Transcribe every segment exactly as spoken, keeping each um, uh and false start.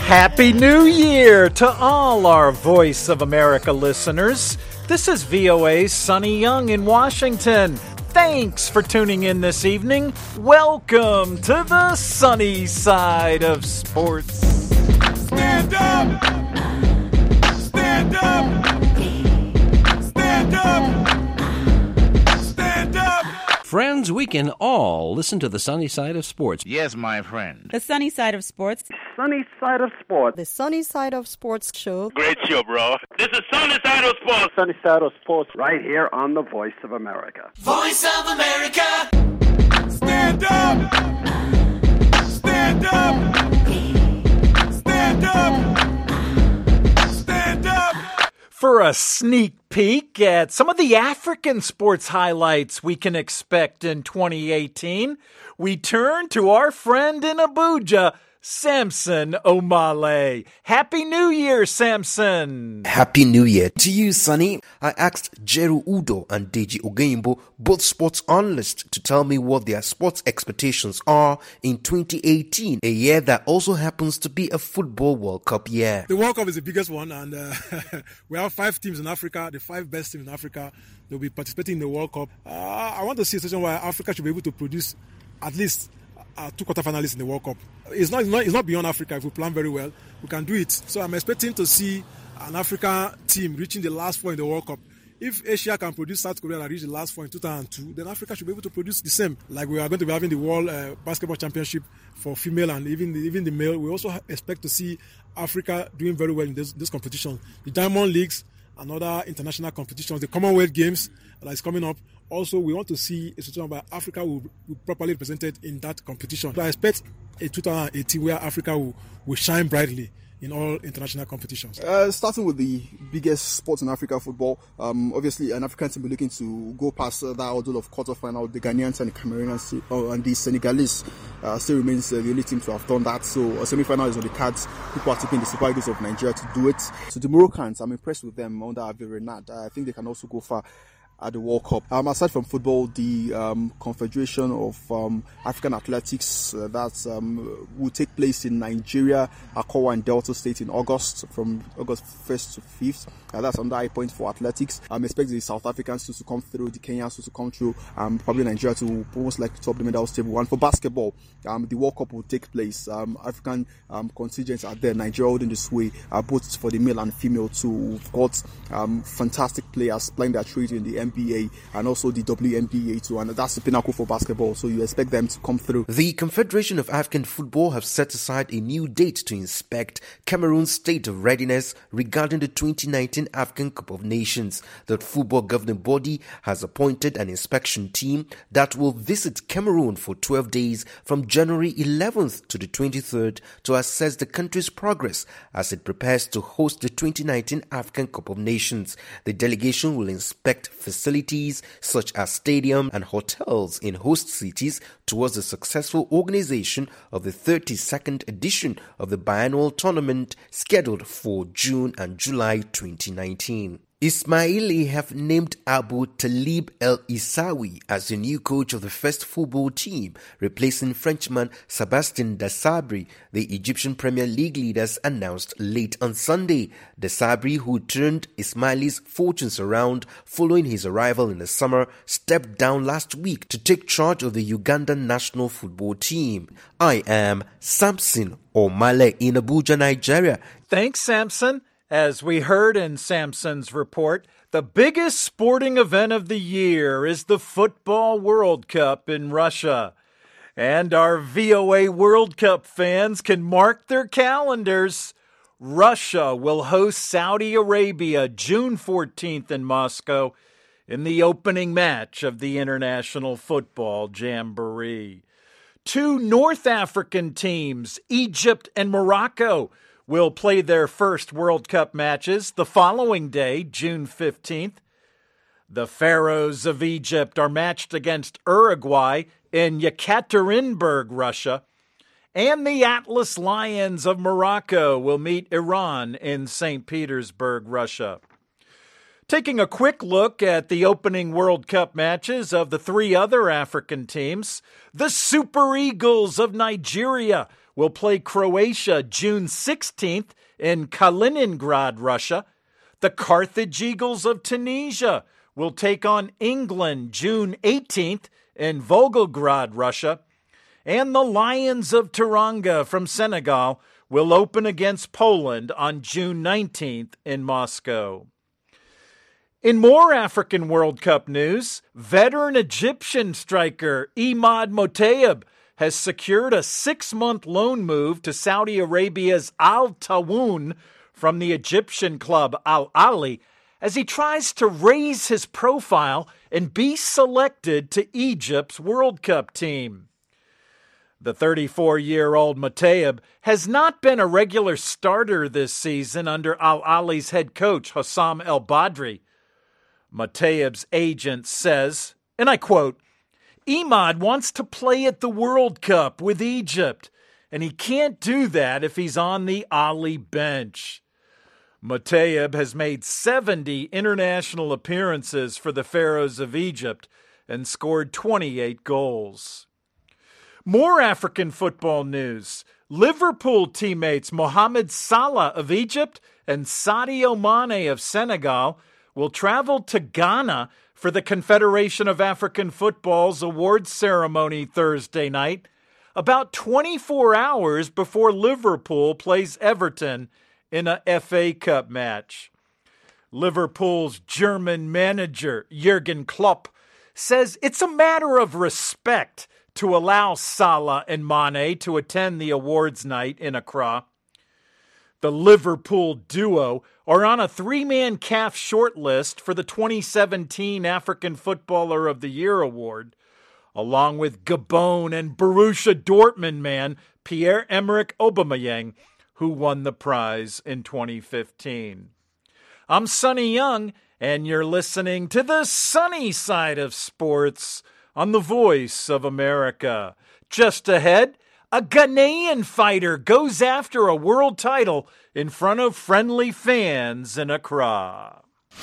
Happy New Year to all our Voice of America listeners. This is V O A's Sonny Young in Washington. Thanks for tuning in this evening. Welcome to the sunny side of sports. Stand up! Stand up! Stand up! Stand up! Friends, we can all listen to the sunny side of sports. Yes, my friend. The sunny side of sports. Sunny side of sports. The sunny side of sports show. Great show, bro. This is Sunny Side of Sports. Sunny side of sports right here on the Voice of America. Voice of America! Stand up! Stand up! Stand up! Stand up! For a sneak peek at some of the African sports highlights we can expect in twenty eighteen, we turn to our friend in Abuja, Samson Omale. Happy New Year, Samson. Happy New Year to you, Sonny. I asked Jeru Udo and Deji Ogeyimbo, both sports analysts, to tell me what their sports expectations are in twenty eighteen, a year that also happens to be a football World Cup year. The World Cup is the biggest one, and uh, we have five teams in Africa, the five best teams in Africa. They'll be participating in the World Cup. Uh, I want to see a situation where Africa should be able to produce at least Uh, two quarterfinalists in the World Cup. It's not, it's not, it's not beyond Africa. If we plan very well, we can do it. So I'm expecting to see an African team reaching the last four in the World Cup. If Asia can produce South Korea and reach the last four in two thousand two, then Africa should be able to produce the same. Like we are going to be having the World uh, Basketball Championship for female and even the, even the male. We also expect to see Africa doing very well in this, this competition. The Diamond Leagues and other international competitions, the Commonwealth Games that is coming up. Also, we want to see a situation where Africa will be properly represented in that competition. So I expect a two thousand eighteen where Africa will, will shine brightly in all international competitions. Uh, starting with the biggest sports in Africa, football. Um, obviously, an African team will be looking to go past uh, that ordeal of quarterfinal. The Ghanaians and the Cameroonians uh, and the Senegalese uh, still remains uh, the only team to have done that. So a semi-final is on the cards. People are taking the Super Eagles of Nigeria to do it. So the Moroccans, I'm impressed with them under Hervé Renard. I think they can also go far at the World Cup. Um, aside from football, the um, Confederation of um, African Athletics uh, that um, will take place in Nigeria, Akwa and Delta State in August, from August first to fifth. Uh, that's under high point for athletics. I'm expecting the South Africans to, to come through, the Kenyans to come through, um, probably Nigeria to most likely top the medal table. And for basketball, um, the World Cup will take place. Um, African um, contingents are there. Nigeria holding the sway, uh, both for the male and female too. We've got um, fantastic players playing their trade in the N B A and also the W N B A too, and that's the pinnacle for basketball, so you expect them to come through. The Confederation of African Football have set aside a new date to inspect Cameroon's state of readiness regarding the twenty nineteen African Cup of Nations. The football governing body has appointed an inspection team that will visit Cameroon for twelve days from January eleventh to the twenty-third to assess the country's progress as it prepares to host the twenty nineteen African Cup of Nations. The delegation will inspect facilities such as stadium and hotels in host cities towards the successful organization of the thirty-second edition of the biannual tournament scheduled for June and July twenty nineteen. Ismaili have named Abu Talib El Isawi as the new coach of the first football team, replacing Frenchman Sebastien Desabre, the Egyptian Premier League leaders announced late on Sunday. Desabre, who turned Ismaili's fortunes around following his arrival in the summer, stepped down last week to take charge of the Ugandan national football team. I am Samson Omale in Abuja, Nigeria. Thanks, Samson. As we heard in Samson's report, the biggest sporting event of the year is the Football World Cup in Russia. And our V O A World Cup fans can mark their calendars. Russia will host Saudi Arabia June fourteenth in Moscow in the opening match of the International Football Jamboree. Two North African teams, Egypt and Morocco, will play their first World Cup matches the following day, June fifteenth. The Pharaohs of Egypt are matched against Uruguay in Yekaterinburg, Russia. And the Atlas Lions of Morocco will meet Iran in Saint Petersburg, Russia. Taking a quick look at the opening World Cup matches of the three other African teams, the Super Eagles of Nigeria will play Croatia June sixteenth in Kaliningrad, Russia. The Carthage Eagles of Tunisia will take on England June eighteenth in Volgograd, Russia. And the Lions of Teranga from Senegal will open against Poland on June nineteenth in Moscow. In more African World Cup news, veteran Egyptian striker Imad Motaeb has secured a six-month loan move to Saudi Arabia's Al Tawoun from the Egyptian club Al Ahly as he tries to raise his profile and be selected to Egypt's World Cup team. The thirty-four-year-old Motaeb has not been a regular starter this season under Al Ahly's head coach Hossam El Badri. Motaeb's agent says, and I quote, "Imad wants to play at the World Cup with Egypt, and he can't do that if he's on the Ahly bench." Motaeb has made seventy international appearances for the Pharaohs of Egypt and scored twenty-eight goals. More African football news. Liverpool teammates Mohamed Salah of Egypt and Sadio Mane of Senegal will travel to Ghana for the Confederation of African Football's awards ceremony Thursday night, about twenty-four hours before Liverpool plays Everton in a F A Cup match. Liverpool's German manager, Jurgen Klopp, says it's a matter of respect to allow Salah and Mane to attend the awards night in Accra. The Liverpool duo are on a three-man C A F shortlist for the twenty seventeen African Footballer of the Year award, along with Gabon and Borussia Dortmund man Pierre-Emerick Aubameyang, who won the prize in twenty fifteen. I'm Sonny Young, and you're listening to the sunny side of sports on the Voice of America. Just ahead, a Ghanaian fighter goes after a world title in front of friendly fans in Accra.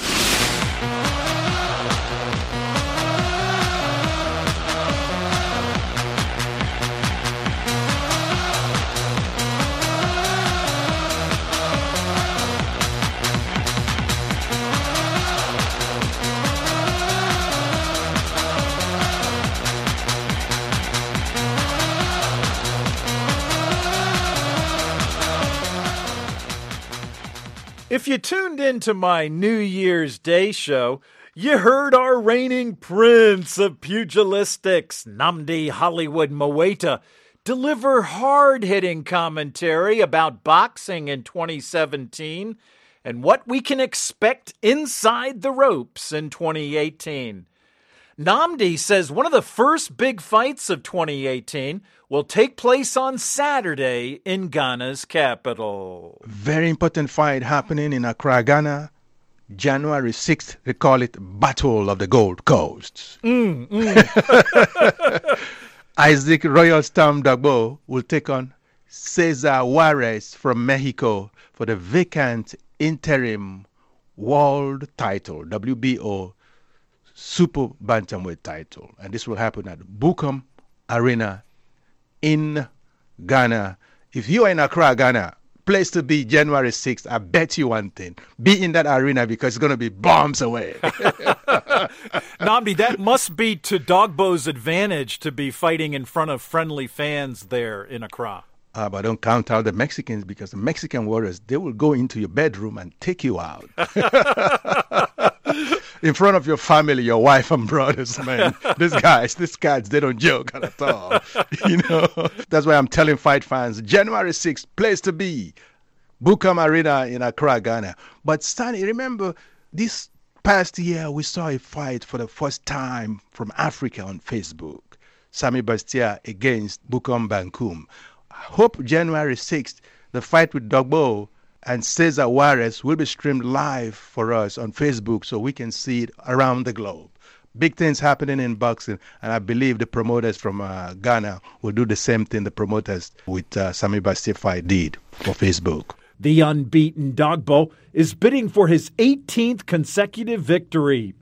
If you tuned into my New Year's Day show, you heard our reigning prince of pugilistics, Nnamdi Hollywood Mowaita, deliver hard-hitting commentary about boxing in twenty seventeen and what we can expect inside the ropes in twenty eighteen. Nnamdi says one of the first big fights of twenty eighteen will take place on Saturday in Ghana's capital. Very important fight happening in Accra, Ghana. January sixth, they call it Battle of the Gold Coast. Mm, mm. Isaac Royal Storm Dagbo will take on Cesar Juarez from Mexico for the vacant interim world title, W B O Super Bantamweight title. And this will happen at Bukom Arena in Ghana. If you are in Accra, Ghana, place to be January sixth, I bet you one thing. Be in that arena because it's going to be bombs away. Nnamdi, that must be to Dogbo's advantage to be fighting in front of friendly fans there in Accra. Uh, but don't count out the Mexicans because the Mexican warriors, they will go into your bedroom and take you out. In front of your family, your wife and brothers, man. These guys, these guys, they don't joke at all. You know, that's why I'm telling fight fans, January sixth, place to be, Bukom Arena in Accra, Ghana. But Stanley, remember, this past year we saw a fight for the first time from Africa on Facebook. Sammy Bastia against Bukom Bankum. I hope January sixth, the fight with Dogbo and Cesar Juarez will be streamed live for us on Facebook so we can see it around the globe. Big things happening in boxing, and I believe the promoters from uh, Ghana will do the same thing the promoters with uh, Sammy Bastia fight did for Facebook. The unbeaten Dogbo is bidding for his eighteenth consecutive victory.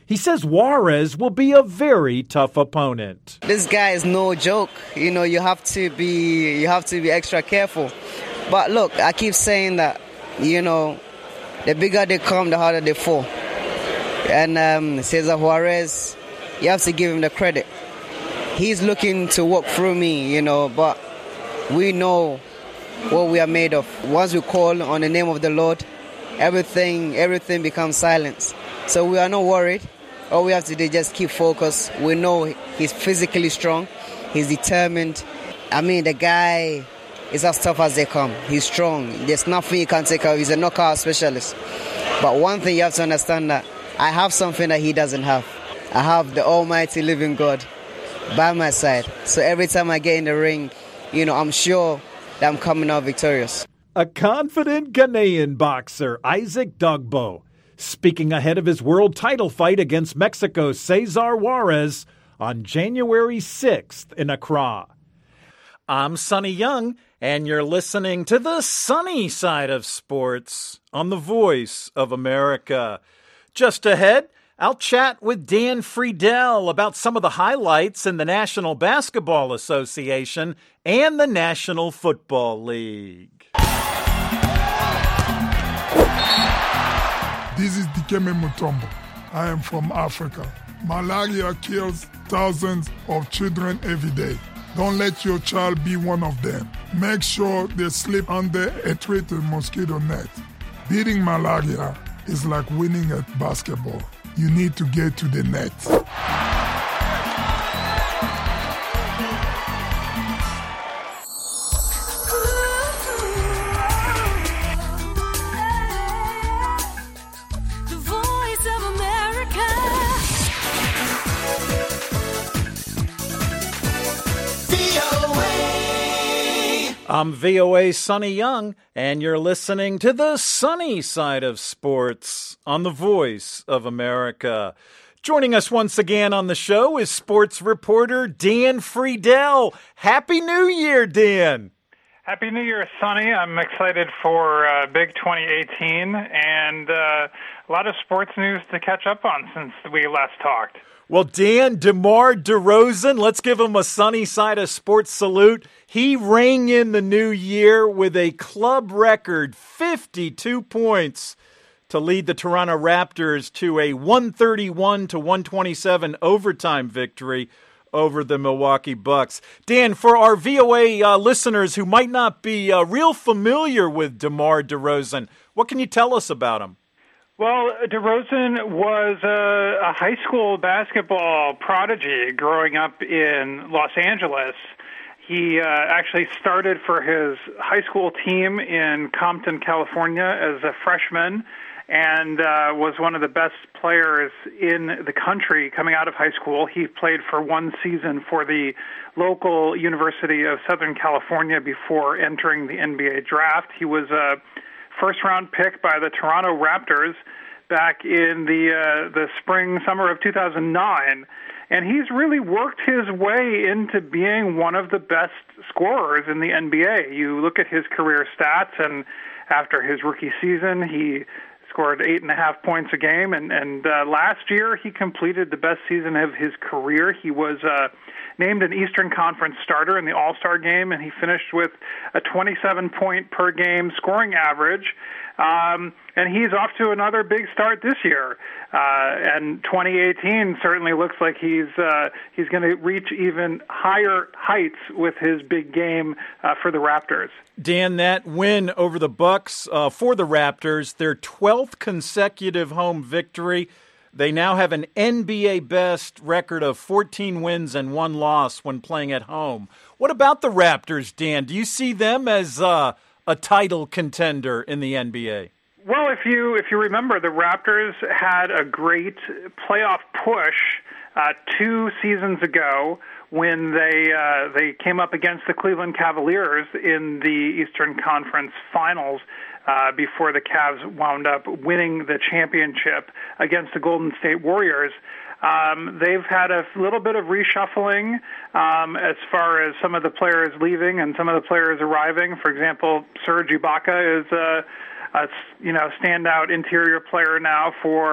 He says Juarez will be a very tough opponent. This guy is no joke. You know, you have to be you have to be extra careful. But look, I keep saying that, you know, the bigger they come, the harder they fall. And um, Cesar Juarez, you have to give him the credit. He's looking to walk through me, you know, but we know what we are made of. Once we call on the name of the Lord, everything, everything becomes silence. So we are not worried. All we have to do is just keep focused. We know he's physically strong. He's determined. I mean, the guy is as tough as they come. He's strong. There's nothing he can take out. He's a knockout specialist. But one thing you have to understand, that I have something that he doesn't have. I have the almighty living God by my side. So every time I get in the ring, you know, I'm sure that I'm coming out victorious. A confident Ghanaian boxer, Isaac Dogbo, speaking ahead of his world title fight against Mexico's Cesar Juarez on January sixth in Accra. I'm Sonny Young, and you're listening to the sunny side of sports on the Voice of America. Just ahead, I'll chat with Dan Friedel about some of the highlights in the National Basketball Association and the National Football League. This is Dikeme Mutombo. I am from Africa. Malaria kills thousands of children every day. Don't let your child be one of them. Make sure they sleep under a treated mosquito net. Beating malaria is like winning at basketball. You need to get to the net. I'm V O A's Sonny Young, and you're listening to the sunny side of sports on the Voice of America. Joining us once again on the show is sports reporter Dan Friedel. Happy New Year, Dan. Happy New Year, Sonny. I'm excited for uh, Big twenty eighteen and uh, a lot of sports news to catch up on since we last talked. Well, Dan, DeMar DeRozan, let's give him a sunny side of sports salute. He rang in the new year with a club record fifty-two points to lead the Toronto Raptors to a one thirty-one to one twenty-seven overtime victory over the Milwaukee Bucks. Dan, for our V O A uh, listeners who might not be uh, real familiar with DeMar DeRozan, what can you tell us about him? Well, DeRozan was a, a high school basketball prodigy growing up in Los Angeles. He uh, actually started for his high school team in Compton, California as a freshman and uh, was one of the best players in the country coming out of high school. He played for one season for the local University of Southern California before entering the N B A draft. He was a first-round pick by the Toronto Raptors back in the uh, the spring, summer of two thousand nine. And he's really worked his way into being one of the best scorers in the N B A. You look at his career stats, and after his rookie season, he scored eight and a half points a game. And, and uh, last year, he completed the best season of his career. He was uh, named an Eastern Conference starter in the All-Star game, and he finished with a twenty-seven point per game scoring average. Um, and he's off to another big start this year. Uh, and twenty eighteen certainly looks like he's uh, he's going to reach even higher heights with his big game uh, for the Raptors. Dan, that win over the Bucks uh, for the Raptors, their twelfth consecutive home victory. They now have an N B A best record of fourteen wins and one loss when playing at home. What about the Raptors, Dan? Do you see them as uh, a title contender in the N B A? Well, if you if you remember, the Raptors had a great playoff push uh, two seasons ago when they uh, they came up against the Cleveland Cavaliers in the Eastern Conference Finals. Uh, before the Cavs wound up winning the championship against the Golden State Warriors. Um, they've had a little bit of reshuffling um, as far as some of the players leaving and some of the players arriving. For example, Serge Ibaka is a, a you know standout interior player now for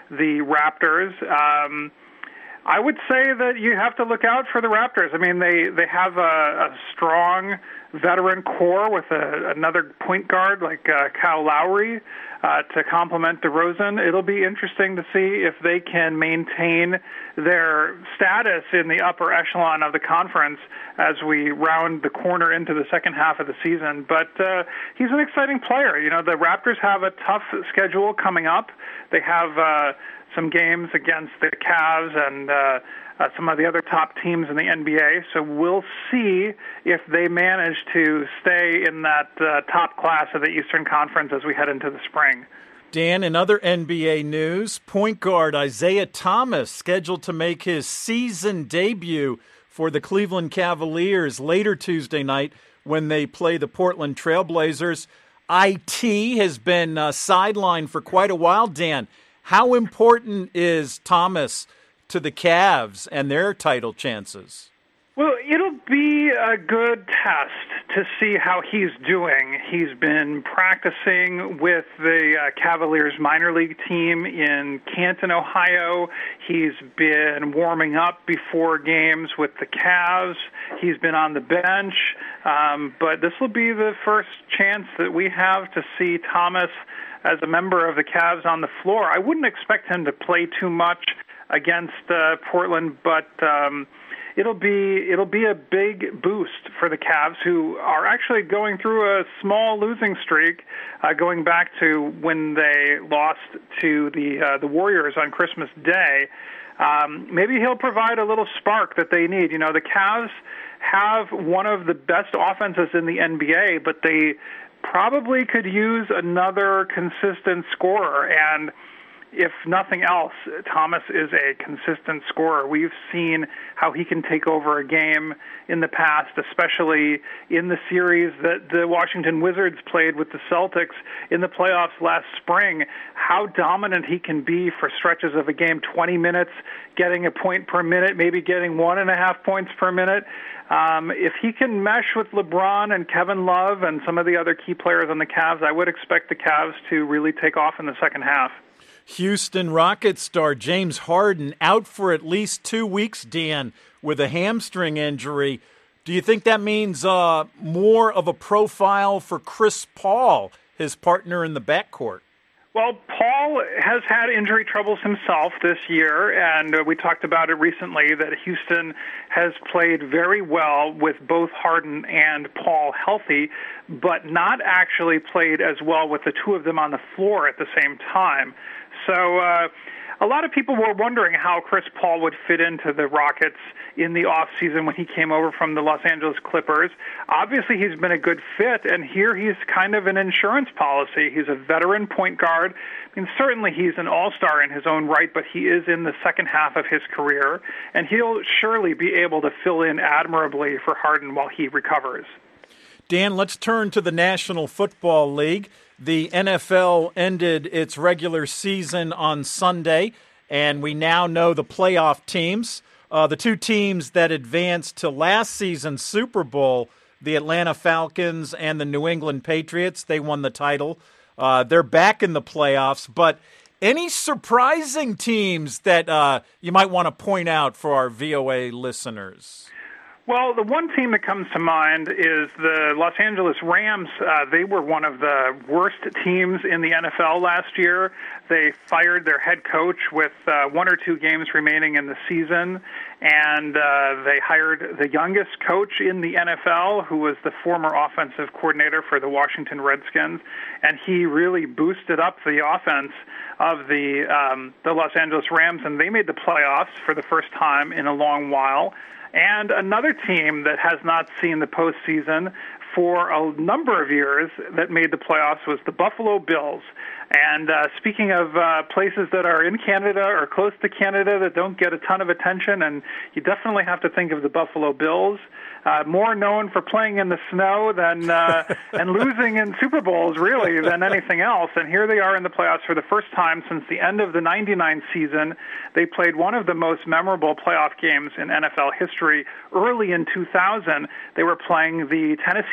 the Raptors. Um, I would say that you have to look out for the Raptors. I mean, they, they have a, a strong veteran core with a, another point guard like uh, Kyle Lowry uh, to complement DeRozan. It'll be interesting to see if they can maintain their status in the upper echelon of the conference as we round the corner into the second half of the season. But uh, he's an exciting player. You know, the Raptors have a tough schedule coming up. They have uh, some games against the Cavs and uh, uh, some of the other top teams in the N B A. So we'll see if they manage to stay in that uh, top class of the Eastern Conference as we head into the spring. Dan, in other N B A news, point guard Isaiah Thomas scheduled to make his season debut for the Cleveland Cavaliers later Tuesday night when they play the Portland Trailblazers. I T has been uh, sidelined for quite a while, Dan. How important is Thomas to the Cavs and their title chances? Well, it'll be a good test to see how he's doing. He's been practicing with the uh, Cavaliers minor league team in Canton, Ohio. He's been warming up before games with the Cavs. He's been on the bench. Um, but this will be the first chance that we have to see Thomas as a member of the Cavs on the floor. I wouldn't expect him to play too much against uh, Portland, but um, it'll be it'll be a big boost for the Cavs, who are actually going through a small losing streak, uh, going back to when they lost to the uh, the Warriors on Christmas Day. Um, maybe he'll provide a little spark that they need. You know, the Cavs have one of the best offenses in the N B A, but they probably could use another consistent scorer, and if nothing else, Thomas is a consistent scorer. We've seen how he can take over a game in the past, especially in the series that the Washington Wizards played with the Celtics in the playoffs last spring, how dominant he can be for stretches of a game, twenty minutes, getting a point per minute, maybe getting one and a half points per minute. Um, if he can mesh with LeBron and Kevin Love and some of the other key players on the Cavs, I would expect the Cavs to really take off in the second half. Houston Rockets star James Harden out for at least two weeks, Dan, with a hamstring injury. Do you think that means uh, more of a profile for Chris Paul, his partner in the backcourt? Well, Paul has had injury troubles himself this year, and uh, we talked about it recently that Houston has played very well with both Harden and Paul healthy, but not actually played as well with the two of them on the floor at the same time. So uh, a lot of people were wondering how Chris Paul would fit into the Rockets in the offseason when he came over from the Los Angeles Clippers. Obviously, he's been a good fit, and here he's kind of an insurance policy. He's a veteran point guard. I mean, certainly he's an all-star in his own right, but he is in the second half of his career, and he'll surely be able to fill in admirably for Harden while he recovers. Dan, let's turn to the National Football League. The N F L ended its regular season on Sunday, and we now know the playoff teams. Uh, the two teams that advanced to last season's Super Bowl, the Atlanta Falcons and the New England Patriots, they won the title. Uh, they're back in the playoffs, but any surprising teams that uh, you might want to point out for our V O A listeners? Well, the one team that comes to mind is the Los Angeles Rams. Uh, they were one of the worst teams in the N F L last year. They fired their head coach with uh, one or two games remaining in the season, and uh, they hired the youngest coach in the N F L, who was the former offensive coordinator for the Washington Redskins, and he really boosted up the offense of the um, the Los Angeles Rams, and they made the playoffs for the first time in a long while. And another team that has not seen the postseason for a number of years that made the playoffs was the Buffalo Bills. And uh, speaking of uh, places that are in Canada or close to Canada that don't get a ton of attention, and you definitely have to think of the Buffalo Bills, uh, more known for playing in the snow than uh, and losing in Super Bowls, really, than anything else. And here they are in the playoffs for the first time since the end of the ninety-nine season. They played one of the most memorable playoff games in N F L history early in two thousand. They were playing the Tennessee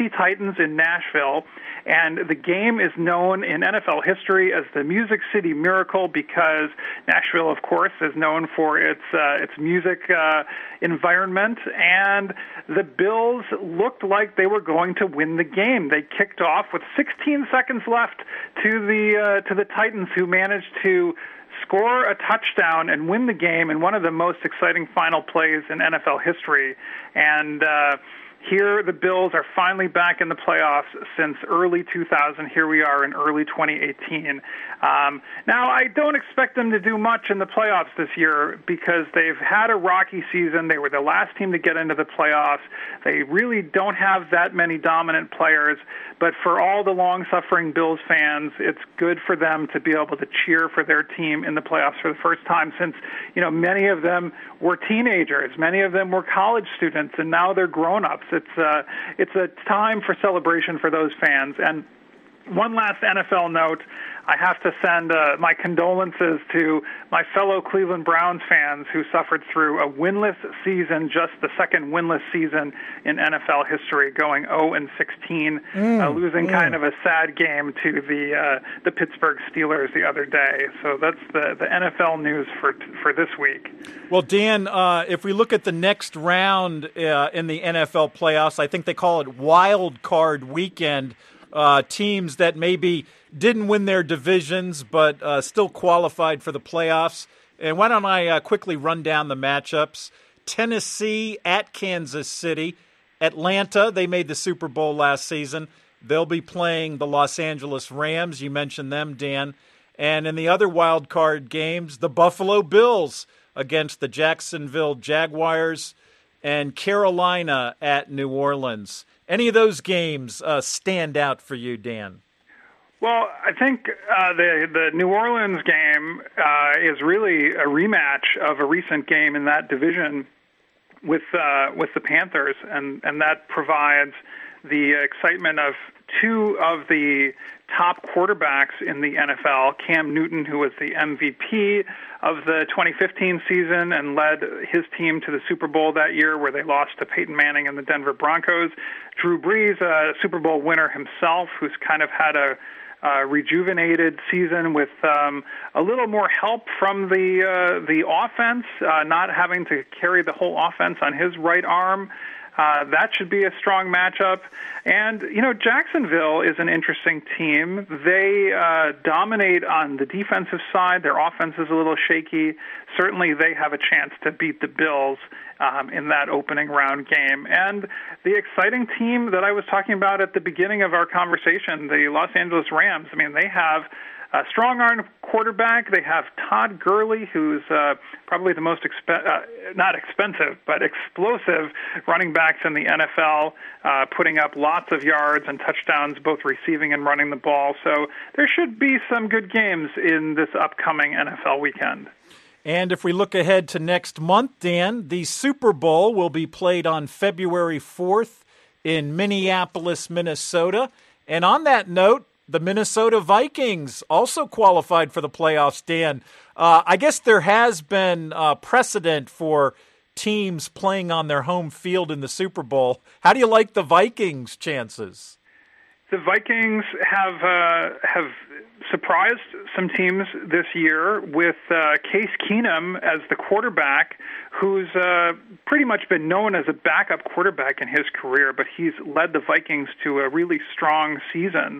Tennessee Titans in Nashville. And the game is known in N F L history as the Music City Miracle because Nashville, of course, is known for its uh, its music uh, environment. And the Bills looked like they were going to win the game. They kicked off with sixteen seconds left to the uh, to the Titans, who managed to score a touchdown and win the game in one of the most exciting final plays in N F L history. And uh, here, the Bills are finally back in the playoffs since early two thousand. Here we are in early twenty eighteen. Um, now, I don't expect them to do much in the playoffs this year because they've had a rocky season. They were the last team to get into the playoffs. They really don't have that many dominant players. But for all the long-suffering Bills fans, it's good for them to be able to cheer for their team in the playoffs for the first time since, you know, many of them were teenagers. Many of them were college students, and now they're grown-ups. It's uh, it's a time for celebration for those fans. And one last N F L note, I have to send uh, my condolences to my fellow Cleveland Browns fans who suffered through a winless season, just the second winless season in N F L history, going oh and sixteen, mm, uh, losing mm. kind of a sad game to the uh, the Pittsburgh Steelers the other day. So that's the, the N F L news for for this week. Well, Dan, uh, if we look at the next round uh, in the N F L playoffs, I think they call it Wild Card Weekend. Uh, teams that maybe didn't win their divisions but uh, still qualified for the playoffs. And why don't I uh, quickly run down the matchups? Tennessee at Kansas City. Atlanta, they made the Super Bowl last season. They'll be playing the Los Angeles Rams. You mentioned them, Dan. And in the other wild card games, the Buffalo Bills against the Jacksonville Jaguars and Carolina at New Orleans. Any of those games uh, stand out for you, Dan? Well, I think uh, the the New Orleans game uh, is really a rematch of a recent game in that division with uh, with the Panthers, and, and that provides the excitement of two of the top quarterbacks in the N F L, Cam Newton, who was the M V P of the twenty fifteen season and led his team to the Super Bowl that year where they lost to Peyton Manning and the Denver Broncos. Drew Brees, a Super Bowl winner himself, who's kind of had a uh, rejuvenated season with um, a little more help from the uh, the offense, uh, not having to carry the whole offense on his right arm. Uh, that should be a strong matchup. And, you know, Jacksonville is an interesting team. They uh, dominate on the defensive side. Their offense is a little shaky. Certainly they have a chance to beat the Bills um, in that opening round game. And the exciting team that I was talking about at the beginning of our conversation, the Los Angeles Rams, I mean, they have a strong-arm quarterback. They have Todd Gurley, who's uh, probably the most, exp- uh, not expensive, but explosive running backs in the N F L, uh, putting up lots of yards and touchdowns, both receiving and running the ball. So there should be some good games in this upcoming N F L weekend. And if we look ahead to next month, Dan, the Super Bowl will be played on February fourth in Minneapolis, Minnesota. And on that note, the Minnesota Vikings also qualified for the playoffs, Dan. Uh, I guess there has been uh, precedent for teams playing on their home field in the Super Bowl. How do you like the Vikings' chances? The Vikings have uh, have surprised some teams this year with uh, Case Keenum as the quarterback, who's uh, pretty much been known as a backup quarterback in his career, but he's led the Vikings to a really strong season.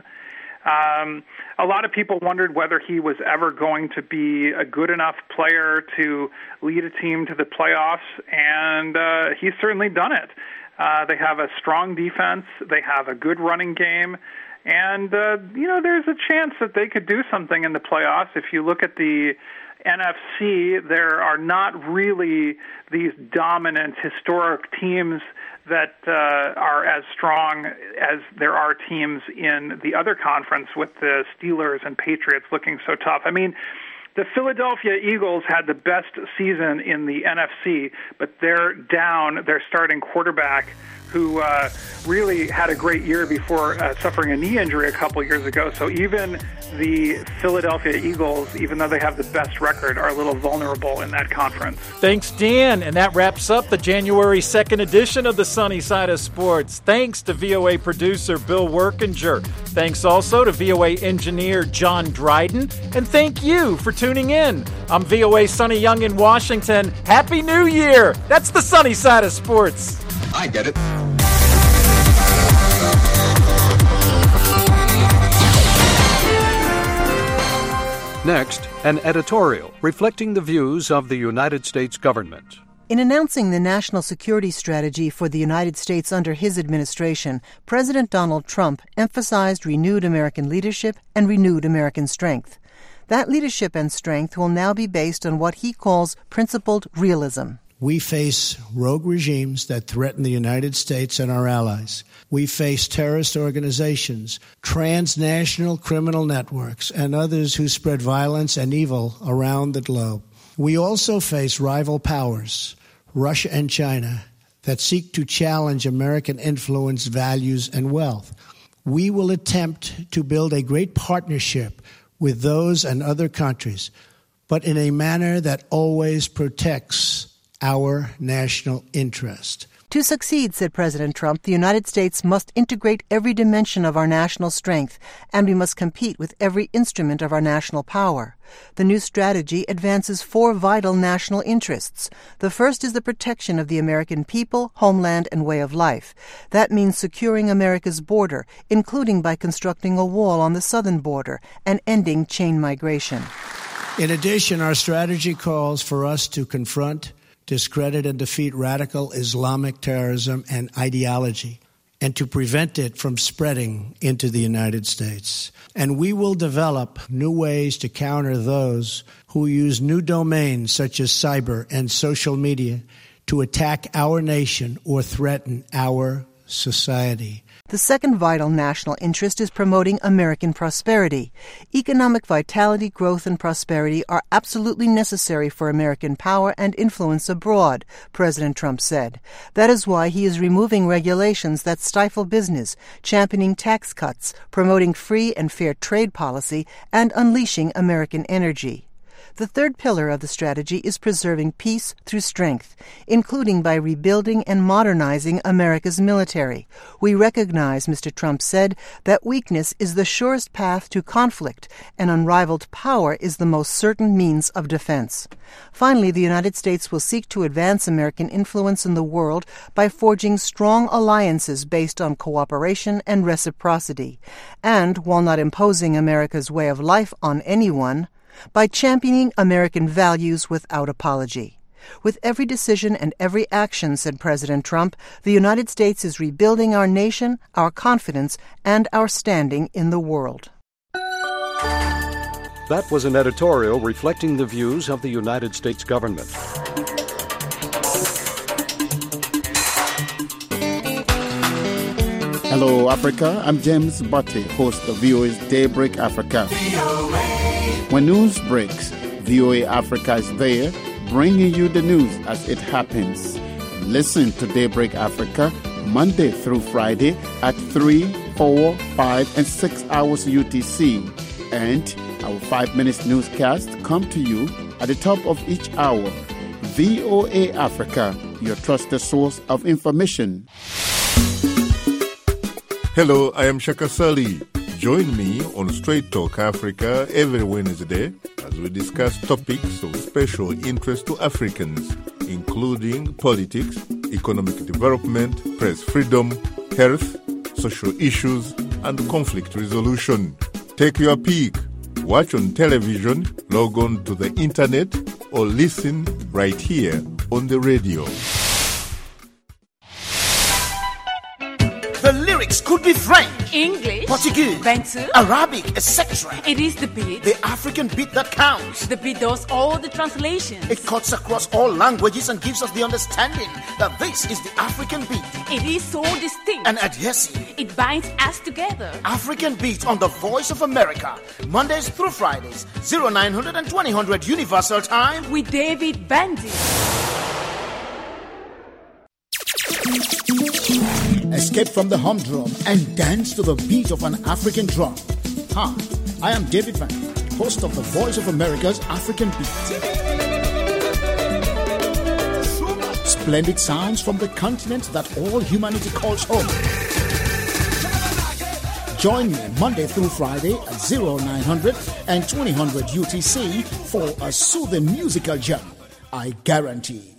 Um, a lot of people wondered whether he was ever going to be a good enough player to lead a team to the playoffs, and uh, he's certainly done it. Uh, they have a strong defense. They have a good running game. And, uh, you know, there's a chance that they could do something in the playoffs. If you look at the N F C, there are not really these dominant historic teams that uh, are as strong as there are teams in the other conference with the Steelers and Patriots looking so tough. I mean, The Philadelphia Eagles had the best season in the N F C, but they're down their starting quarterback, who uh, really had a great year before uh, suffering a knee injury a couple years ago. So even the Philadelphia Eagles, even though they have the best record, are a little vulnerable in that conference. Thanks, Dan. And that wraps up the January second edition of the Sunny Side of Sports. Thanks to V O A producer Bill Workinger. Thanks also to V O A engineer John Dryden. And thank you for tuning in. I'm V O A Sonny Young in Washington. Happy New Year! That's the Sunny Side of Sports. I get it. Next, an editorial reflecting the views of the United States government. In announcing the national security strategy for the United States under his administration, President Donald Trump emphasized renewed American leadership and renewed American strength. That leadership and strength will now be based on what he calls principled realism. We face rogue regimes that threaten the United States and our allies. We face terrorist organizations, transnational criminal networks, and others who spread violence and evil around the globe. We also face rival powers, Russia and China, that seek to challenge American influence, values, and wealth. We will attempt to build a great partnership with those and other countries, but in a manner that always protects our national interest. To succeed, said President Trump, the United States must integrate every dimension of our national strength, and we must compete with every instrument of our national power. The new strategy advances four vital national interests. The first is the protection of the American people, homeland, and way of life. That means securing America's border, including by constructing a wall on the southern border and ending chain migration. In addition, our strategy calls for us to confront, discredit, and defeat radical Islamic terrorism and ideology, and to prevent it from spreading into the United States. And we will develop new ways to counter those who use new domains such as cyber and social media to attack our nation or threaten our society. The second vital national interest is promoting American prosperity. Economic vitality, growth, and prosperity are absolutely necessary for American power and influence abroad, President Trump said. That is why he is removing regulations that stifle business, championing tax cuts, promoting free and fair trade policy, and unleashing American energy. The third pillar of the strategy is preserving peace through strength, including by rebuilding and modernizing America's military. We recognize, Mister Trump said, that weakness is the surest path to conflict, and unrivaled power is the most certain means of defense. Finally, the United States will seek to advance American influence in the world by forging strong alliances based on cooperation and reciprocity, and, while not imposing America's way of life on anyone, by championing American values without apology. With every decision and every action, said President Trump, the United States is rebuilding our nation, our confidence, and our standing in the world. That was an editorial reflecting the views of the United States government. Hello, Africa. I'm James Butte, host of V O A's Daybreak Africa. When news breaks, V O A Africa is there, bringing you the news as it happens. Listen to Daybreak Africa Monday through Friday at three, four, five, and six hours U T C. And our five minutes newscast come to you at the top of each hour. V O A Africa, your trusted source of information. Hello, I am Shaka Sali. Join me on Straight Talk Africa every Wednesday as we discuss topics of special interest to Africans, including politics, economic development, press freedom, health, social issues, and conflict resolution. Take your pick. Watch on television, log on to the internet, or listen right here on the radio. The lyrics could be French, English, Portuguese, Bantu, Arabic, et cetera. It is the beat. The African beat that counts. The beat does all the translations. It cuts across all languages and gives us the understanding that this is the African beat. It is so distinct and adhesive. It binds us together. African Beat on the Voice of America. Mondays through Fridays, oh nine hundred and twenty hundred Universal Time. With David Bandy. Escape from the humdrum and dance to the beat of an African drum. Hi, I am David Bandy, host of the Voice of America's African Beat. Splendid sounds from the continent that all humanity calls home. Join me Monday through Friday at oh nine hundred and twenty hundred U T C for a soothing musical journey. I guarantee